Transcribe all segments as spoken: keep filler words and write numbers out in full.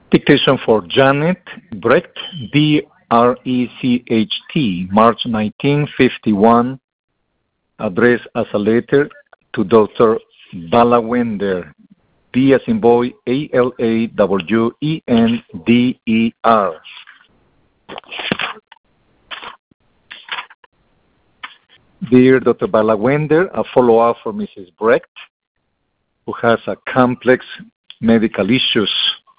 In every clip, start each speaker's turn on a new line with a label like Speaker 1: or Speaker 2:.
Speaker 1: Dictation for Janet Brecht, B R E C H T, March nineteen fifty-one, addressed as a letter to Doctor Ballawender, B as in boy, A L A W E N D E R. Dear Doctor Ballawender, a follow-up for Missus Brecht, who has a complex medical issues.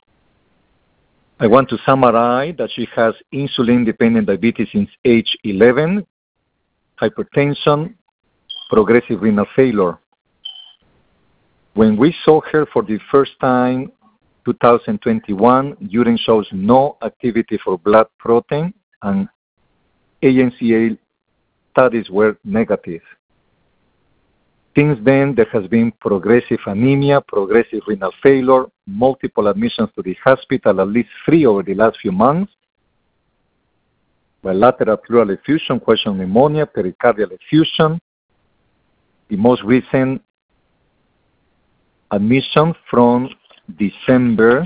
Speaker 1: I want to summarize that she has insulin-dependent diabetes since age eleven, hypertension, progressive renal failure. When we saw her for the first time, two thousand twenty-one, urine shows no activity for blood protein, and A N C A studies were negative. Since then, there has been progressive anemia, progressive renal failure, multiple admissions to the hospital, at least three over the last few months, bilateral pleural effusion, question pneumonia, pericardial effusion. The most recent admission from December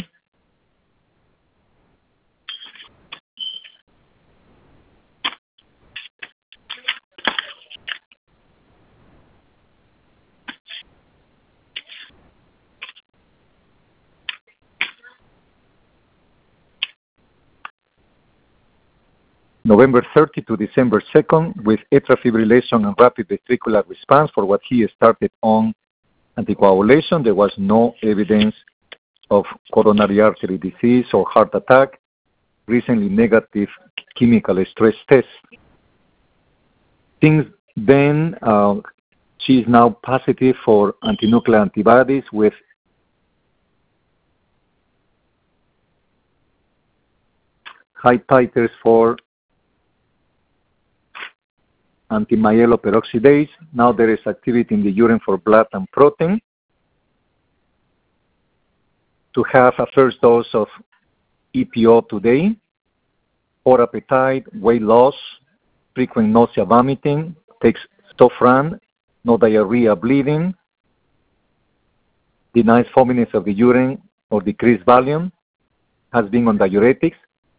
Speaker 1: November thirtieth to December second with atrial fibrillation and rapid ventricular response for what he started on anticoagulation. There was no evidence of coronary artery disease or heart attack. Recently negative chemical stress test. Since then, uh, she is now positive for antinuclear antibodies with high titers for anti-myeloperoxidase. Now there is activity in the urine for blood and protein. To have a first dose of E P O today, poor appetite, weight loss, frequent nausea, vomiting, takes Stofran, no diarrhea, bleeding, denies fominess of the urine or decreased volume, has been on diuretics,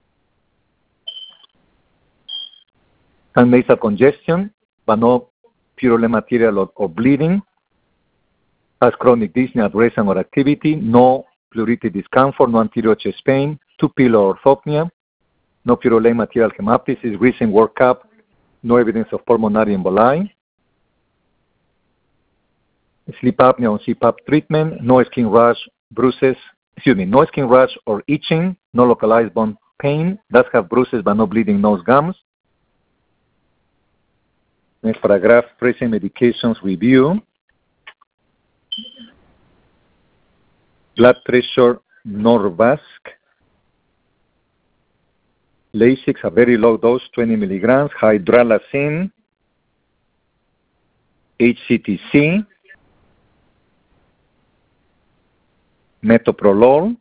Speaker 1: and nasal congestion, but no purulent material or, or bleeding, has chronic dyspnea, abrasion or activity, no pleuritic discomfort, no anterior chest pain, two pillar orthopnea, no purulent material hemoptysis, recent workup, no evidence of pulmonary emboli, sleep apnea on C PAP treatment, no skin rash, bruises, excuse me, no skin rash or itching, no localized bone pain, does have bruises but no bleeding nose gums. Next paragraph, present medications review. Blood pressure, Norvasc. Lasix, a very low dose, twenty milligrams. Hydralazine. H C T C. Metoprolol.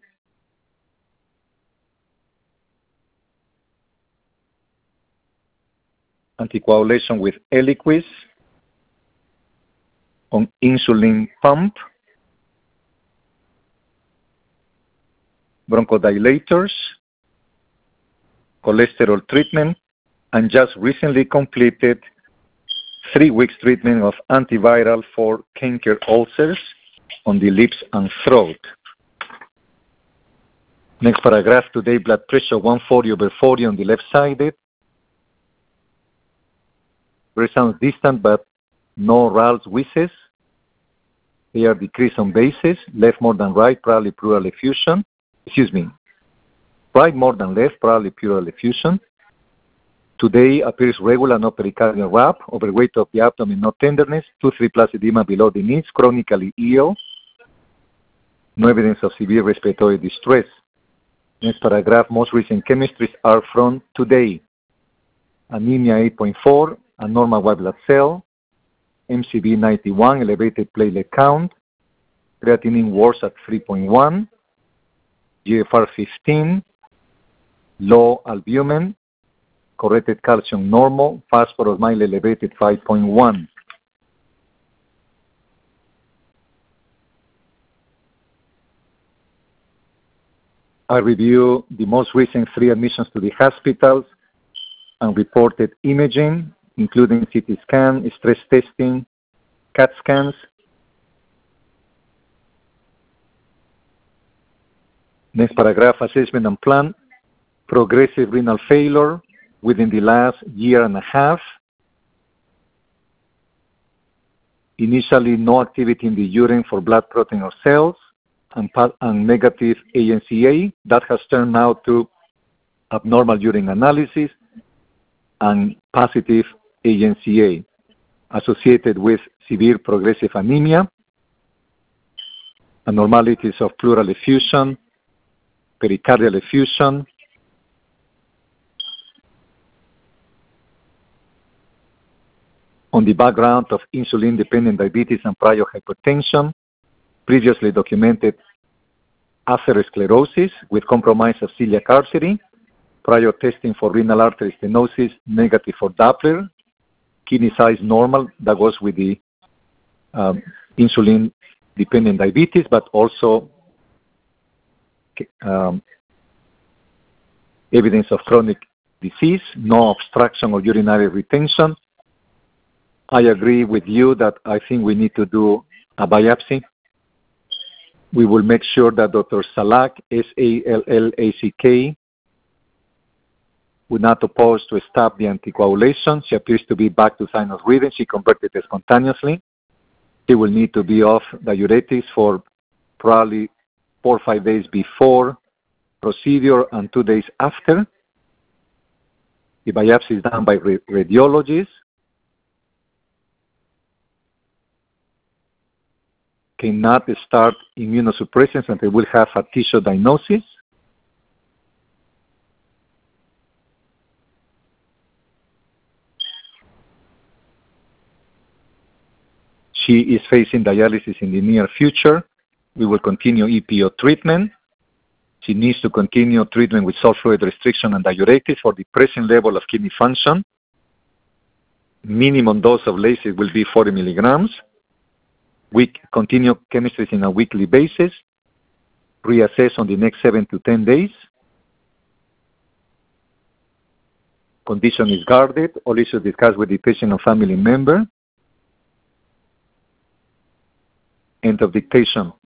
Speaker 1: Anticoagulation with Eliquis on insulin pump, bronchodilators, cholesterol treatment, and just recently completed three weeks treatment of antiviral for canker ulcers on the lips and throat. Next paragraph, today blood pressure one forty over forty on the left sided. Very sounds distant, but no rals, wheezes. They are decreased on basis, left more than right, probably pleural effusion. Excuse me, right more than left, probably pleural effusion. Today appears regular, no pericardial wrap, overweight of the abdomen, no tenderness, two three plus edema below the knees, chronically ill, no evidence of severe respiratory distress. Next paragraph, most recent chemistries are from today. Anemia eight point four, a normal white blood cell, M C V ninety-one, elevated platelet count, creatinine worse at three point one, G F R fifteen, low albumin, corrected calcium normal, phosphorus mild elevated five point one. I review the most recent three admissions to the hospitals and reported imaging, including C T scan, stress testing, C A T scans. Next paragraph, assessment and plan. Progressive renal failure within the last year and a half. Initially, no activity in the urine for blood protein or cells, and, and negative A N C A. That has turned out to abnormal urine analysis and positive A N C A associated with severe progressive anemia, abnormalities of pleural effusion, pericardial effusion, on the background of insulin-dependent diabetes and prior hypertension, previously documented atherosclerosis with compromise of celiac artery, prior testing for renal artery stenosis, negative for Doppler, kidney size normal, that was with the um, insulin-dependent diabetes, but also um, evidence of chronic disease, no obstruction or urinary retention. I agree with you that I think we need to do a biopsy. We will make sure that Doctor Salak, S A L L A C K, would not oppose to stop the anticoagulation. She appears to be back to sinus rhythm. She converted spontaneously. She will need to be off diuretics for probably four or five days before procedure and two days after. The biopsy is done by radiologists. Cannot start immunosuppressants until we have a tissue diagnosis. She is facing dialysis in the near future. We will continue E P O treatment. She needs to continue treatment with salt fluid restriction and diuretics for the present level of kidney function. Minimum dose of Lasix will be forty milligrams. We continue chemistry on a weekly basis, reassess on the next seven to ten days. Condition is guarded, all issues discussed with the patient or family member. End of dictation.